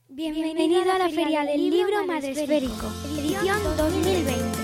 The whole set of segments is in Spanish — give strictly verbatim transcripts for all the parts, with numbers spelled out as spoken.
Bienvenido a la Feria del Libro Madresférico, edición dos mil veinte.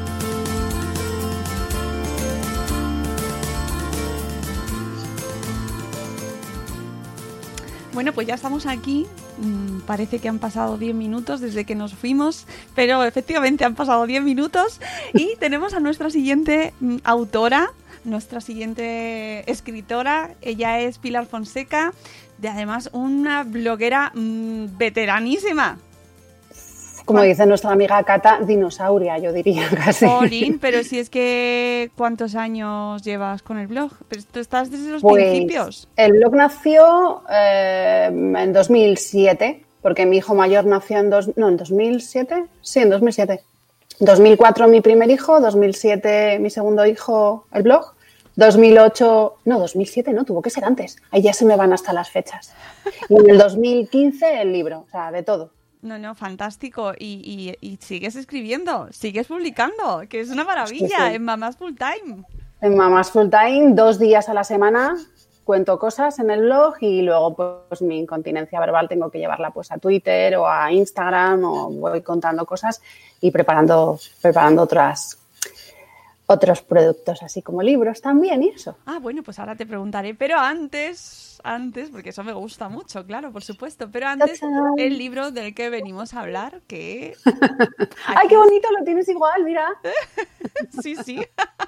Bueno, pues ya estamos aquí. Mm, parece que han pasado diez minutos desde que nos fuimos, pero efectivamente han pasado diez minutos y tenemos a nuestra siguiente mm, autora, nuestra siguiente escritora. Ella es Pilar Fonseca, de además una bloguera mmm, veteranísima. Como dice nuestra amiga Cata, dinosauria, yo diría casi. Jolín, pero si es que ¿cuántos años llevas con el blog? Pero tú estás desde los pues, principios. El blog nació eh, en dos mil siete, porque mi hijo mayor nació en, dos, no, en dos mil siete. Sí, en dos mil siete. dos mil cuatro mi primer hijo, dos mil siete mi segundo hijo, el blog. dos mil ocho, no, dos mil siete no, tuvo que ser antes. Ahí ya se me van hasta las fechas. Y en el dos mil quince el libro, o sea, de todo. No, no, fantástico. Y, y, y sigues escribiendo, sigues publicando, que es una maravilla, sí, sí. En Mamás Full Time. En Mamás Full Time, dos días a la semana cuento cosas en el blog y luego pues mi incontinencia verbal tengo que llevarla pues a Twitter o a Instagram o voy contando cosas y preparando, preparando otras otros productos, así como libros también y eso. Ah, bueno, pues ahora te preguntaré, pero antes, antes, porque eso me gusta mucho, claro, por supuesto, pero antes ¡Tachán! El libro del que venimos a hablar, que... ¡Ay, qué bonito! Lo tienes igual, mira. Sí, sí.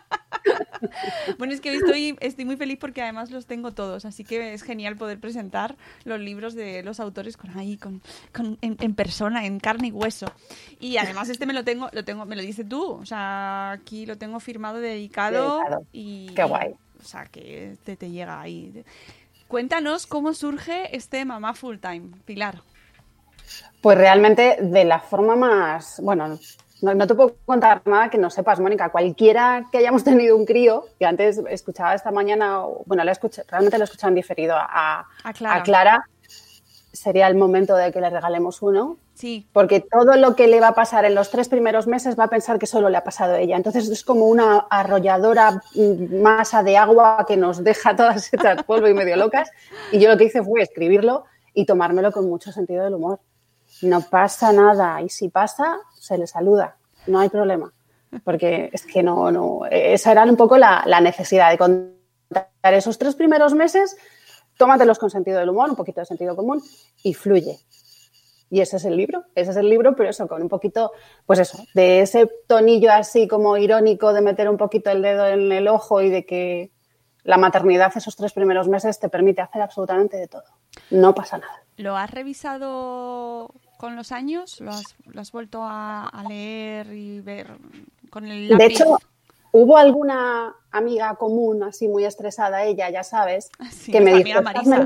Bueno, es que estoy, estoy muy feliz porque además los tengo todos, así que es genial poder presentar los libros de los autores con ahí, con, con en, en persona, en carne y hueso. Y además este me lo tengo, lo tengo, me lo dices tú, o sea, aquí lo tengo firmado, dedicado, dedicado. y qué guay. O sea, que te, te llega ahí. Cuéntanos cómo surge este Mamá Full Time, Pilar. Pues realmente de la forma más, bueno, no, no te puedo contar nada que no sepas, Mónica. Cualquiera que hayamos tenido un crío, que antes escuchaba esta mañana, bueno, la escuché, realmente lo he escuchado en diferido a, a, Clara. a Clara, sería el momento de que le regalemos uno. Sí. Porque todo lo que le va a pasar en los tres primeros meses va a pensar que solo le ha pasado a ella. Entonces es como una arrolladora masa de agua que nos deja todas hechas polvo y medio locas. Y yo lo que hice fue escribirlo y tomármelo con mucho sentido del humor. No pasa nada. Y si pasa, se le saluda. No hay problema. Porque es que no, no. Esa era un poco la, la necesidad de contar esos tres primeros meses. Tómatelos con sentido del humor, un poquito de sentido común y fluye. Y ese es el libro, ese es el libro, pero eso, con un poquito, pues eso, de ese tonillo así como irónico de meter un poquito el dedo en el ojo y de que la maternidad esos tres primeros meses te permite hacer absolutamente de todo. No pasa nada. ¿Lo has revisado con los años? ¿Lo has, lo has vuelto a, a leer y ver con el lápiz? De hecho, hubo alguna amiga común, así muy estresada ella, ya sabes, sí, que me dijo... Marisa.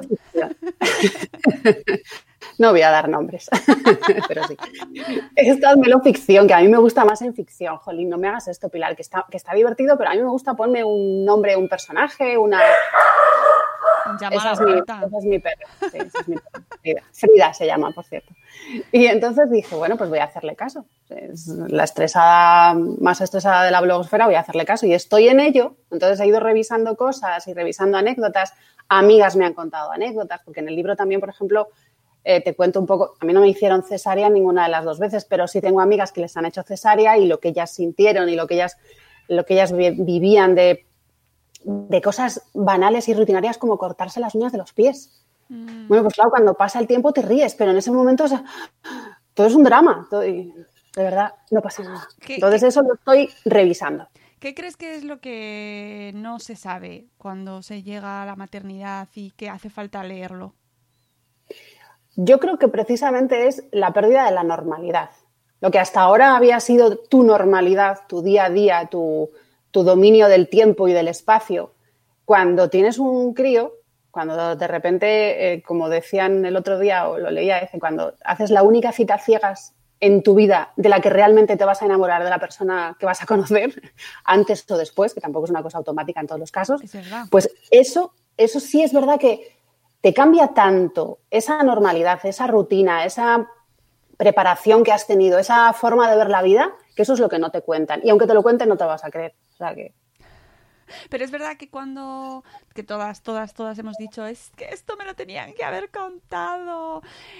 No voy a dar nombres, pero sí. Esta es meloficción, que a mí me gusta más en ficción. Jolín, no me hagas esto, Pilar, que está, que está divertido, pero a mí me gusta ponerme un nombre, un personaje, una... Esa es, mi, esa es mi perra. Sí, esa es mi perra. Frida. Frida se llama, por cierto. Y entonces dije, bueno, pues voy a hacerle caso. Es la estresada, más estresada de la blogosfera, voy a hacerle caso. Y estoy en ello. Entonces he ido revisando cosas y revisando anécdotas. Amigas me han contado anécdotas, porque en el libro también, por ejemplo, eh, te cuento un poco. A mí no me hicieron cesárea ninguna de las dos veces, pero sí tengo amigas que les han hecho cesárea y lo que ellas sintieron y lo que ellas, lo que ellas vivían de... de cosas banales y rutinarias como cortarse las uñas de los pies. Mm. Bueno, pues claro, cuando pasa el tiempo te ríes, pero en ese momento, o sea, todo es un drama. Todo, y de verdad, no pasa nada. ¿Qué, Entonces qué, eso lo estoy revisando. ¿Qué crees que es lo que no se sabe cuando se llega a la maternidad y que hace falta leerlo? Yo creo que precisamente es la pérdida de la normalidad. Lo que hasta ahora había sido tu normalidad, tu día a día, tu... tu dominio del tiempo y del espacio. Cuando tienes un crío, cuando de repente, eh, como decían el otro día, o lo leía, dice, cuando haces la única cita ciegas en tu vida de la que realmente te vas a enamorar de la persona que vas a conocer, antes o después, que tampoco es una cosa automática en todos los casos, es verdad. Pues eso, eso sí es verdad que te cambia tanto esa normalidad, esa rutina, esa preparación que has tenido, esa forma de ver la vida, que eso es lo que no te cuentan. Y aunque te lo cuenten, no te vas a creer. O sea que... Pero es verdad que cuando, que todas, todas, todas hemos dicho, es que esto me lo tenían que haber contado.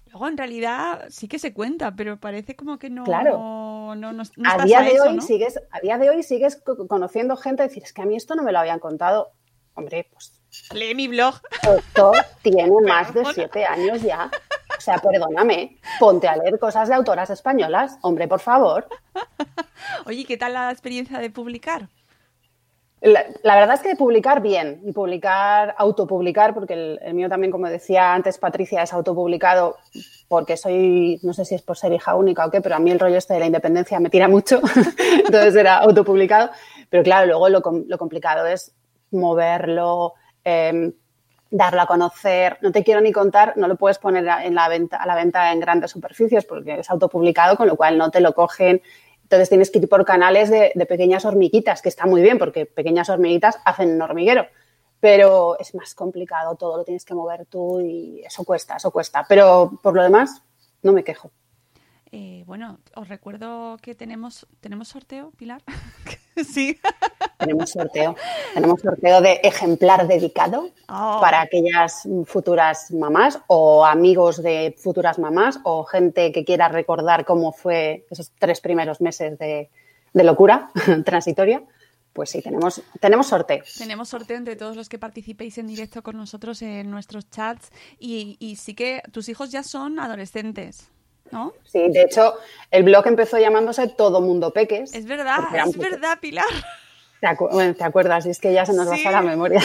Luego, en realidad, sí que se cuenta, pero parece como que no... Claro. no, no, no a, día a, de eso, hoy ¿no? sigues, a día de hoy sigues conociendo gente y decir, es que a mí esto no me lo habían contado. Hombre, pues... Lee mi blog. Esto tiene más de siete años ya. O sea, perdóname, ponte a leer cosas de autoras españolas. Hombre, por favor. Oye, ¿qué tal la experiencia de publicar? La, la verdad es que publicar bien, y publicar, autopublicar, porque el, el mío también, como decía antes Patricia, es autopublicado porque soy, no sé si es por ser hija única o qué, pero a mí el rollo este de la independencia me tira mucho, entonces era autopublicado. Pero claro, luego lo, lo complicado es moverlo, eh, darlo a conocer. No te quiero ni contar, no lo puedes poner en la venta, a la venta en grandes superficies porque es autopublicado, con lo cual no te lo cogen. Entonces tienes que ir por canales de, de pequeñas hormiguitas, que está muy bien porque pequeñas hormiguitas hacen un hormiguero, pero es más complicado, todo lo tienes que mover tú y eso cuesta, eso cuesta. Pero por lo demás, no me quejo. Eh, bueno, os recuerdo que tenemos, ¿tenemos sorteo, Pilar? Sí. Tenemos sorteo. Tenemos sorteo de ejemplar dedicado oh. para aquellas futuras mamás o amigos de futuras mamás o gente que quiera recordar cómo fue esos tres primeros meses de, de locura transitoria. Pues sí, tenemos, tenemos sorteo. Tenemos sorteo entre todos los que participéis en directo con nosotros en nuestros chats y, y sí que tus hijos ya son adolescentes, ¿no? Sí, de hecho, el blog empezó llamándose Todo Mundo Peques. Es verdad, es verdad, Pilar. ¿Te, acu- bueno, ¿te acuerdas? Es que ya se nos sí. va a la memoria.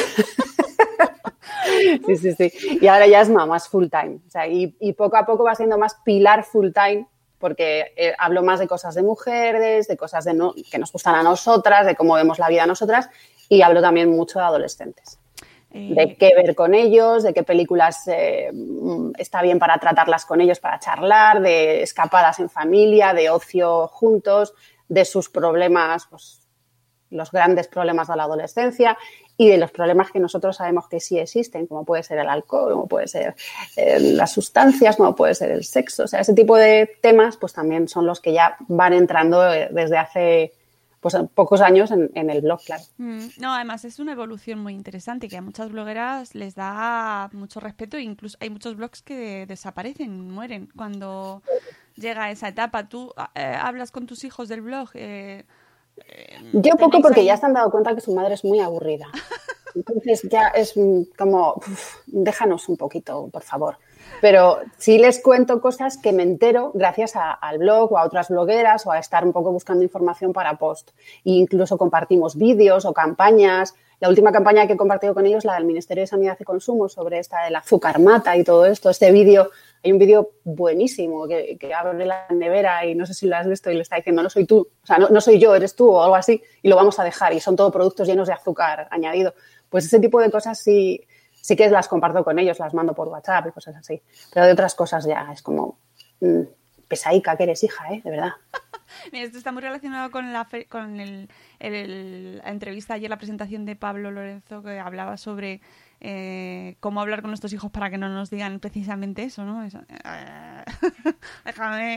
Sí, sí, sí. Y ahora ya es mamás full time. O sea, y, y poco a poco va siendo más Pilar full time porque eh, hablo más de cosas de mujeres, de cosas de no, que nos gustan a nosotras, de cómo vemos la vida a nosotras y hablo también mucho de adolescentes. Eh... De qué ver con ellos, de qué películas eh, está bien para tratarlas con ellos, para charlar, de escapadas en familia, de ocio juntos, de sus problemas, pues, los grandes problemas de la adolescencia y de los problemas que nosotros sabemos que sí existen, como puede ser el alcohol, como puede ser eh, las sustancias, como puede ser el sexo. O sea, ese tipo de temas pues también son los que ya van entrando desde hace pues, pocos años en, en el blog, claro. Mm, no, además es una evolución muy interesante que a muchas blogueras les da mucho respeto e incluso hay muchos blogs que desaparecen, mueren cuando llega esa etapa. ¿Tú eh, hablas con tus hijos del blog? Eh, Yo poco porque ahí... ya se han dado cuenta que su madre es muy aburrida. Entonces ya es como, uf, déjanos un poquito, por favor. Pero sí les cuento cosas que me entero gracias a, al blog o a otras blogueras o a estar un poco buscando información para post. E incluso compartimos vídeos o campañas. La última campaña que he compartido con ellos, la del Ministerio de Sanidad y Consumo, sobre esta del azúcar mata y todo esto. Este vídeo, hay un vídeo buenísimo que, que abre la nevera y no sé si lo has visto y le está diciendo, no soy tú, o sea, no, no soy yo, eres tú o algo así y lo vamos a dejar y son todo productos llenos de azúcar añadido. Pues ese tipo de cosas sí, sí que las comparto con ellos, las mando por WhatsApp y cosas así. Pero de otras cosas ya es como, mmm, pesaica que eres, hija, ¿eh? De verdad. Mira, esto está muy relacionado con la fe- con el, el, la entrevista ayer, la presentación de Pablo Lorenzo, que hablaba sobre eh, cómo hablar con nuestros hijos para que no nos digan precisamente eso, ¿no? Eso, eh, déjame.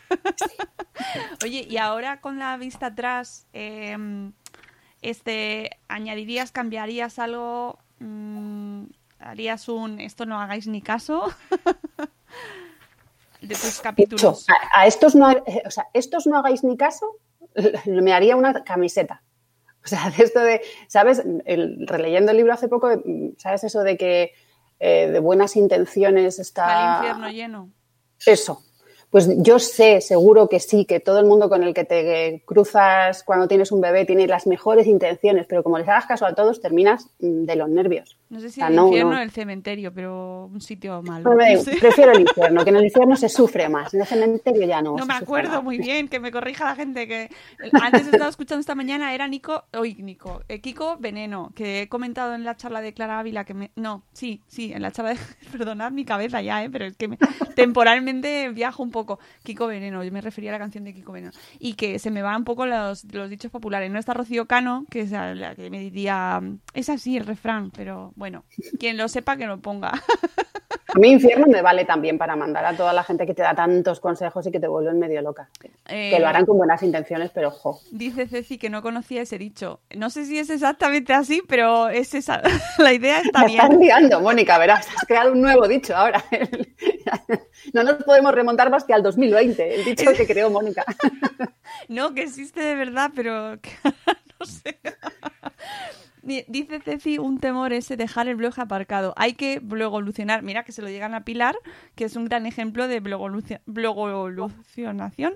Oye, y ahora con la vista atrás, eh, este, ¿añadirías, cambiarías algo? Mm, ¿Harías un esto no hagáis ni caso? De tus capítulos. Hecho, a, a estos no, o sea, estos no hagáis ni caso, me haría una camiseta. O sea, de esto de, ¿sabes? El, releyendo el libro hace poco, ¿sabes? Eso de que eh, de buenas intenciones está... Al infierno lleno. Eso. Pues yo sé, seguro que sí, que todo el mundo con el que te cruzas cuando tienes un bebé tiene las mejores intenciones, pero como les hagas caso a todos, terminas de los nervios. No sé si o sea, el no, infierno o no. el cementerio, pero un sitio malo. No, me, no sé. Prefiero el infierno, que en el infierno se sufre más, en el cementerio ya no. No me acuerdo más. muy bien, que me corrija la gente. Que antes estaba escuchando esta mañana, era Nico, hoy Nico, eh, Kiko Veneno, que he comentado en la charla de Clara Ávila, que me, no, sí, sí, en la charla de, perdonad mi cabeza ya, eh, pero es que me, temporalmente viajo un poco. Kiko Veneno, yo me refería a la canción de Kiko Veneno, y que se me van un poco los, los dichos populares. No está Rocío Cano, que es la que me diría, es así el refrán, pero bueno, quien lo sepa que lo ponga. A mí infierno me vale también para mandar a toda la gente que te da tantos consejos y que te vuelven medio loca. Eh, que lo harán con buenas intenciones, pero ojo. Dice Ceci que no conocía ese dicho. No sé si es exactamente así, pero es esa. La idea está Me bien. estás liando, Mónica, verás, has creado un nuevo dicho ahora. no nos podemos remontar más que al dos mil veinte, el dicho que creó Mónica. No, que existe de verdad, pero que, no sé. Dice Ceci, un temor ese dejar el blog aparcado. Hay que blogevolucionar. Mira, que se lo digan a Pilar, que es un gran ejemplo de blogevolucionación.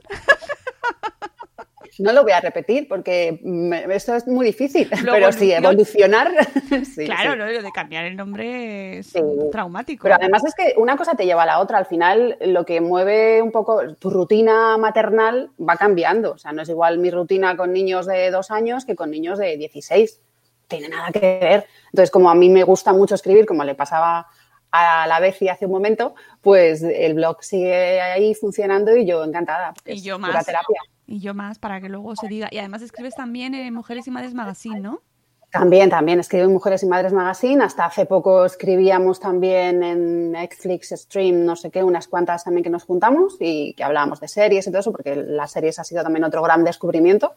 No lo voy a repetir porque me, esto es muy difícil, pero sí, evolucionar. Sí, claro, sí. No, lo de cambiar el nombre es sí. traumático. Pero además es que una cosa te lleva a la otra. Al final, lo que mueve un poco tu rutina maternal va cambiando. O sea, no es igual mi rutina con niños de dos años que con niños de dieciséis. Tiene nada que ver. Entonces, como a mí me gusta mucho escribir, como le pasaba a la Beci hace un momento, pues el blog sigue ahí funcionando y yo encantada. Y yo es más. pura terapia. Y yo más, para que luego se diga. Y además escribes también en Mujeres y Madres Magazine, ¿no? También, también escribo en Mujeres y Madres Magazine. Hasta hace poco escribíamos también en Netflix Stream, no sé qué, unas cuantas también que nos juntamos y que hablábamos de series y todo eso, porque las series ha sido también otro gran descubrimiento.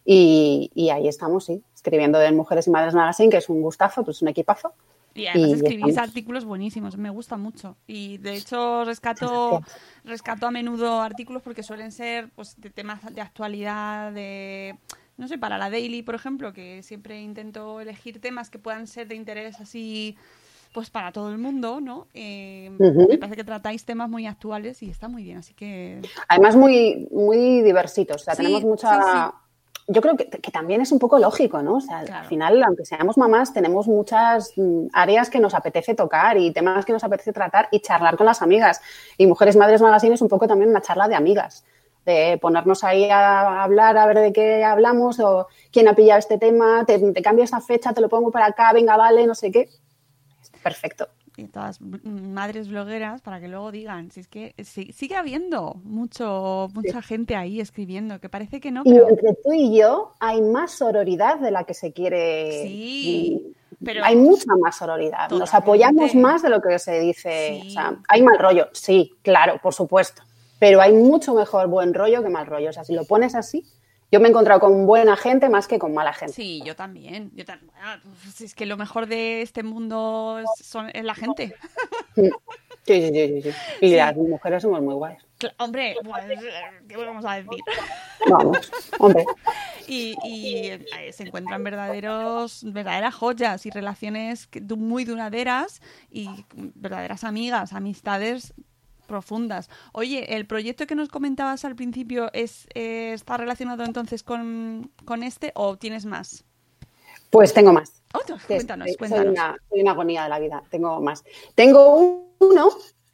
Y, y ahí estamos, sí, escribiendo en Mujeres y Madres Magazine, que es un gustazo, pues un equipazo. Y además y escribís estamos. artículos buenísimos, me gusta mucho. Y de hecho rescato, rescato a menudo artículos porque suelen ser pues de temas de actualidad, de... No sé, para la Daily, por ejemplo, que siempre intento elegir temas que puedan ser de interés así, pues para todo el mundo, ¿no? Eh, uh-huh. Me parece que tratáis temas muy actuales y está muy bien, así que... Además muy, muy diversitos, o sea, sí, tenemos mucha... Sí, sí. Yo creo que, que también es un poco lógico, ¿no? O sea, claro. Al final, aunque seamos mamás, tenemos muchas áreas que nos apetece tocar y temas que nos apetece tratar y charlar con las amigas. Y Mujeres Madres Magazine es un poco también una charla de amigas, de ponernos ahí a hablar, a ver de qué hablamos o quién ha pillado este tema, te, te cambio esta fecha, te lo pongo para acá, venga, vale, no sé qué. Perfecto. Y todas madres blogueras para que luego digan, si es que sí, sigue habiendo mucho mucha sí. gente ahí escribiendo, que parece que no. Y pero... entre tú y yo hay más sororidad de la que se quiere. Sí, pero hay mucha más sororidad. Totalmente. Nos apoyamos más de lo que se dice. Sí. O sea, hay mal rollo, sí, claro, por supuesto. Pero hay mucho mejor buen rollo que mal rollo. O sea, si lo pones así. Yo me he encontrado con buena gente más que con mala gente. Sí, yo también. Yo tam- bueno, pues es que lo mejor de este mundo es, son, es la gente. Sí, sí, sí. sí, sí. Y sí. Las mujeres somos muy guays. Cl- hombre, pues, ¿qué vamos a decir? Vamos, hombre. Y, y eh, se encuentran verdaderos, verdaderas joyas y relaciones que, muy duraderas y verdaderas amigas, amistades profundas. Oye, ¿el proyecto que nos comentabas al principio es eh, está relacionado entonces con, con este o tienes más? Pues tengo más. Otro, cuéntanos, soy, cuéntanos. Soy una, soy una agonía de la vida, tengo más. Tengo uno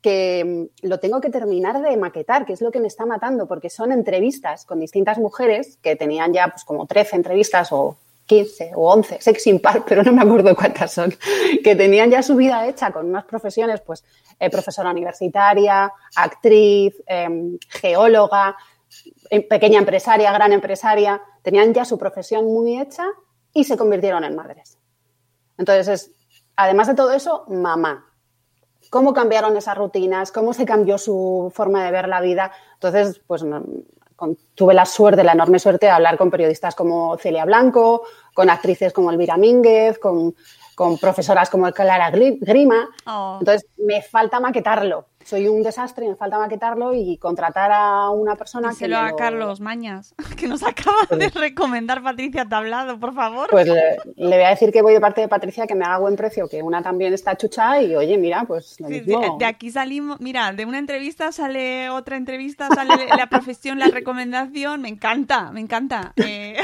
que lo tengo que terminar de maquetar, que es lo que me está matando, porque son entrevistas con distintas mujeres que tenían ya pues como trece entrevistas o quince o once, sex impar, pero no me acuerdo cuántas son, que tenían ya su vida hecha con unas profesiones, pues eh, profesora universitaria, actriz, eh, geóloga, eh, pequeña empresaria, gran empresaria, tenían ya su profesión muy hecha y se convirtieron en madres. Entonces, es, además de todo eso, mamá. ¿Cómo cambiaron esas rutinas? ¿Cómo se cambió su forma de ver la vida? Entonces, pues... Con, tuve la suerte, la enorme suerte de hablar con periodistas como Celia Blanco, con actrices como Elvira Mínguez, con, con profesoras como Clara Grima. Oh. Entonces, me falta maquetarlo. Soy un desastre y me falta maquetarlo y contratar a una persona Díselo que... a lo... Carlos Mañas, que nos acaba de recomendar Patricia Tablado, por favor. Pues le, le voy a decir que voy de parte de Patricia, que me haga buen precio, que una también está chucha y, oye, mira, pues lo sí, mismo. De, de aquí salimos, mira, de una entrevista sale otra entrevista, sale la profesión, la recomendación, me encanta, me encanta. Eh...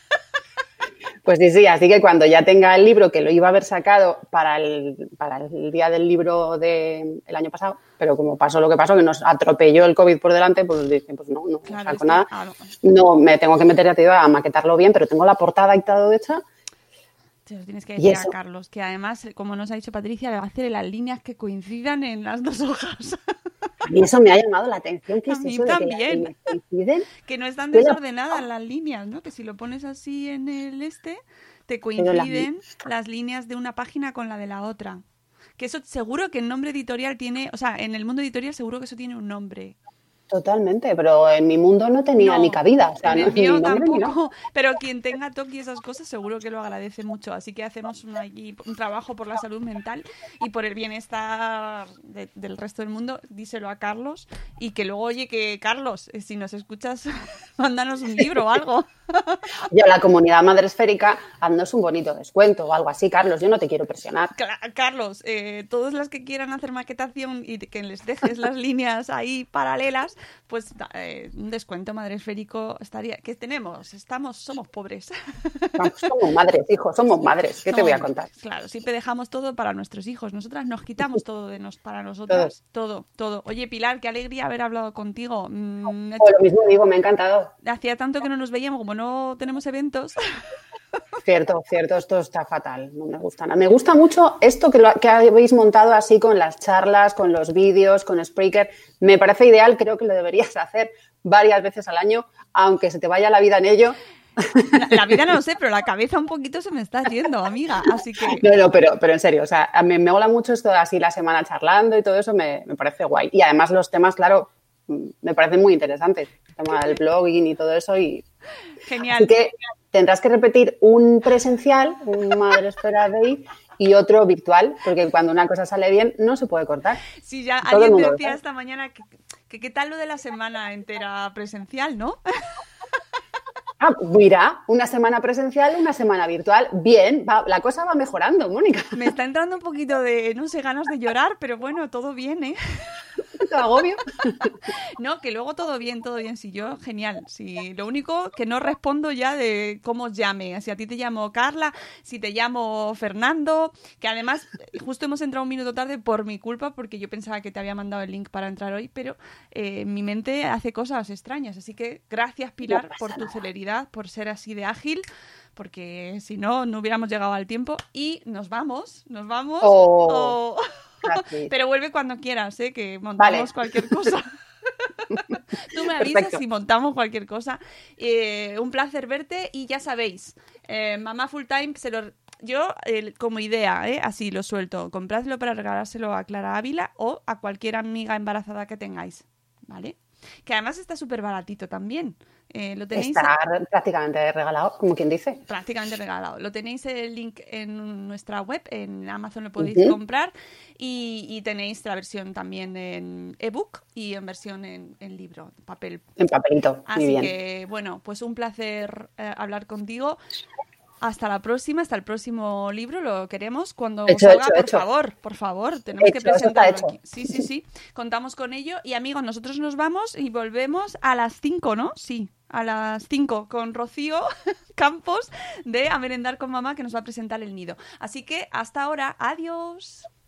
Pues sí, sí, así que cuando ya tenga el libro, que lo iba a haber sacado para el, para el día del libro del de año pasado, pero como pasó lo que pasó, que nos atropelló el COVID por delante, pues dije, pues no, no, claro, no saco sí, nada. Claro. No, me tengo que meter, ya te digo, a maquetarlo bien, pero tengo la portada y todo hecha. Te lo tienes que decir a Carlos, que además, como nos ha dicho Patricia, le va a hacer las líneas que coincidan en las dos hojas. A mí eso me ha llamado la atención. ¿Qué a es mí eso también. De que, coinciden? Que no están desordenadas las líneas, ¿no? Que si lo pones así en el este, te coinciden la... las líneas de una página con la de la otra. Que eso seguro que el nombre editorial tiene, o sea, en el mundo editorial seguro que eso tiene un nombre. Totalmente, pero en mi mundo no tenía No, ni cabida. O sea, en no, el mío mi nombre ni nada. tampoco, pero quien tenga TOC y esas cosas seguro que lo agradece mucho. Así que hacemos un, aquí, un trabajo por la salud mental y por el bienestar de- del resto del mundo. Díselo a Carlos y que luego, oye, que Carlos, eh, si nos escuchas, mándanos un libro o algo. Y a la comunidad madresférica, haznos un bonito descuento o algo así, Carlos. Yo no te quiero presionar. Cla- Carlos, eh, todas las que quieran hacer maquetación y que les dejes las líneas ahí paralelas, pues eh, un descuento madresférico estaría. ¿Qué tenemos? Estamos, somos pobres. Vamos, somos madres, hijo, somos madres. ¿Qué te voy a contar? Claro, siempre dejamos todo para nuestros hijos. Nosotras nos quitamos todo de nos para nosotras. Todo, todo. Oye, Pilar, qué alegría haber hablado contigo. Mm, O lo mismo digo, me ha encantado. hacía tanto que no nos veíamos, como no tenemos eventos. Cierto, cierto, esto está fatal, no me gusta nada. Me gusta mucho esto que, lo, que habéis montado así con las charlas, con los vídeos, con Spreaker. Me parece ideal, creo que lo deberías hacer varias veces al año, aunque se te vaya la vida en ello. La, la vida no lo sé, pero la cabeza un poquito se me está yendo, amiga. Así que... No, no, pero, pero en serio, o sea, a mí me mola mucho esto de así la semana charlando y todo eso, me, me parece guay. Y además los temas, claro, me parecen muy interesantes. El tema del blogging y todo eso. Y... Genial. Así que tendrás que repetir un presencial, un Madresfera Day, y otro virtual, porque cuando una cosa sale bien no se puede cortar. Sí, ya Todo el alguien mundo lo decía sabe. esta mañana que, que qué tal lo de la semana entera presencial, ¿no? Ah, mira, una semana presencial, una semana virtual. Bien, va, la cosa va mejorando, Mónica. Me está entrando un poquito de, no sé, ganas de llorar, pero bueno, todo bien, ¿eh? Te agobio. No, que luego todo bien, todo bien. Si yo, genial. Si lo único que no respondo ya de cómo os llame. Si a ti te llamo Carla, si te llamo Fernando, que además justo hemos entrado un minuto tarde por mi culpa, porque yo pensaba que te había mandado el link para entrar hoy, pero eh, mi mente hace cosas extrañas. Así que gracias, Pilar, No pasa por tu nada. celeridad, por ser así de ágil, porque si no, no hubiéramos llegado al tiempo. Y nos vamos, nos vamos. Oh. Oh. Gracias. Pero vuelve cuando quieras, ¿eh? Que montamos Vale. cualquier cosa. Tú me avisas Perfecto. si montamos cualquier cosa. Eh, un placer verte y ya sabéis, eh, Mamá Full Time, se lo, yo eh, como idea, eh, así lo suelto, compradlo para regalárselo a Clara Ávila o a cualquier amiga embarazada que tengáis, ¿vale? Que además está súper baratito también. Eh, lo tenéis Está prácticamente regalado, como quien dice. prácticamente regalado. Lo tenéis el link en nuestra web, en Amazon lo podéis Ujú. comprar y, y tenéis la versión también en ebook y en versión en, en libro, papel. En papelito. Muy Así bien. que, bueno, pues un placer eh, hablar contigo. Hasta la próxima, hasta el próximo libro, lo queremos cuando Hecho, salga, hecho, por hecho. favor, por favor, tenemos que Hecho, eso está presentarlo hecho. aquí. Sí, sí, sí, contamos con ello. Y amigos, nosotros nos vamos y volvemos a las cinco, ¿no? Sí, a las cinco con Rocío Campos de A Merendar con Mamá, que nos va a presentar el nido. Así que hasta ahora, adiós.